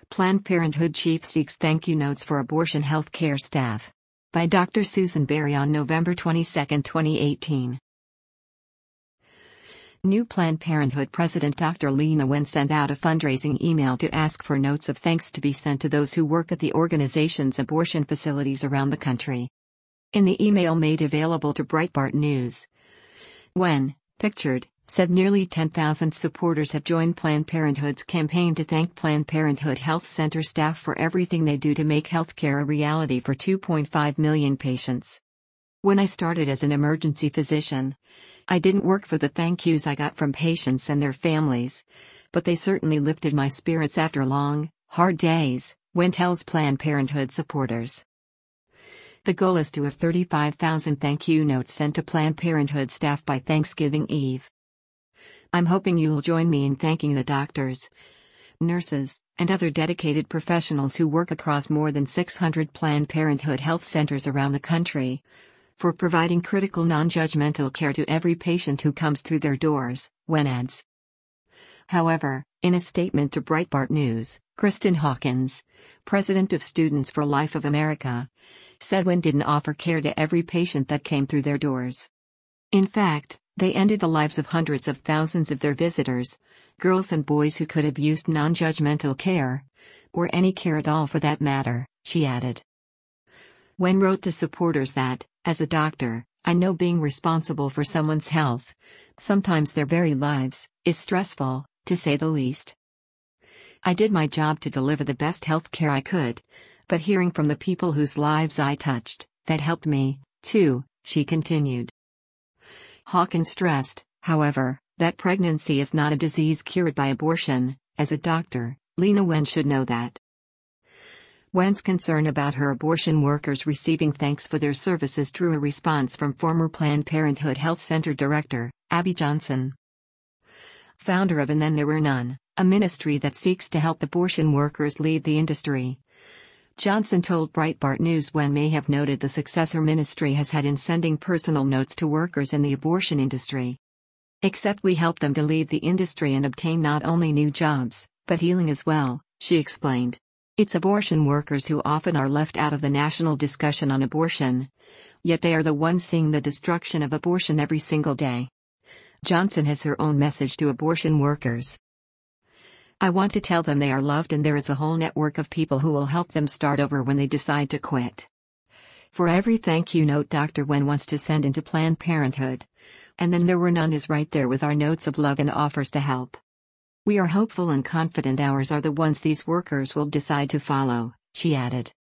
Planned Parenthood chief seeks thank you notes for abortion health care staff. By Dr. Susan Berry on November 22, 2018. New Planned Parenthood President Dr. Leana Wen sent out a fundraising email to ask for notes of thanks to be sent to those who work at the organization's abortion facilities around the country. In the email made available to Breitbart News, Wen, pictured, said nearly 10,000 supporters have joined Planned Parenthood's campaign to thank Planned Parenthood Health Center staff for everything they do to make healthcare a reality for 2.5 million patients. When I started as an emergency physician, I didn't work for the thank yous I got from patients and their families, but they certainly lifted my spirits after long, hard days, Wen tells Planned Parenthood supporters. The goal is to have 35,000 thank you notes sent to Planned Parenthood staff by Thanksgiving Eve. I'm hoping you'll join me in thanking the doctors, nurses, and other dedicated professionals who work across more than 600 Planned Parenthood health centers around the country, for providing critical non-judgmental care to every patient who comes through their doors, Wen adds. However, in a statement to Breitbart News, Kristen Hawkins, president of Students for Life of America, said Wen didn't offer care to every patient that came through their doors. In fact, they ended the lives of hundreds of thousands of their visitors, girls and boys who could have used non-judgmental care, or any care at all for that matter, she added. Wen wrote to supporters that, as a doctor, I know being responsible for someone's health, sometimes their very lives, is stressful, to say the least. I did my job to deliver the best health care I could, but hearing from the people whose lives I touched, that helped me, too, she continued. Hawkins stressed, however, that pregnancy is not a disease cured by abortion. As a doctor, Leana Wen should know that. Wen's concern about her abortion workers receiving thanks for their services drew a response from former Planned Parenthood Health Center Director, Abby Johnson, founder of And Then There Were None, a ministry that seeks to help abortion workers leave the industry. Johnson told Breitbart News Wen may have noted the success her ministry has had in sending personal notes to workers in the abortion industry. Except we help them to leave the industry and obtain not only new jobs, but healing as well, she explained. It's abortion workers who often are left out of the national discussion on abortion, yet they are the ones seeing the destruction of abortion every single day. Johnson has her own message to abortion workers. I want to tell them they are loved and there is a whole network of people who will help them start over when they decide to quit. For every thank you note Dr. Wen wants to send into Planned Parenthood, And Then There Were None is right there with our notes of love and offers to help. We are hopeful and confident ours are the ones these workers will decide to follow, she added.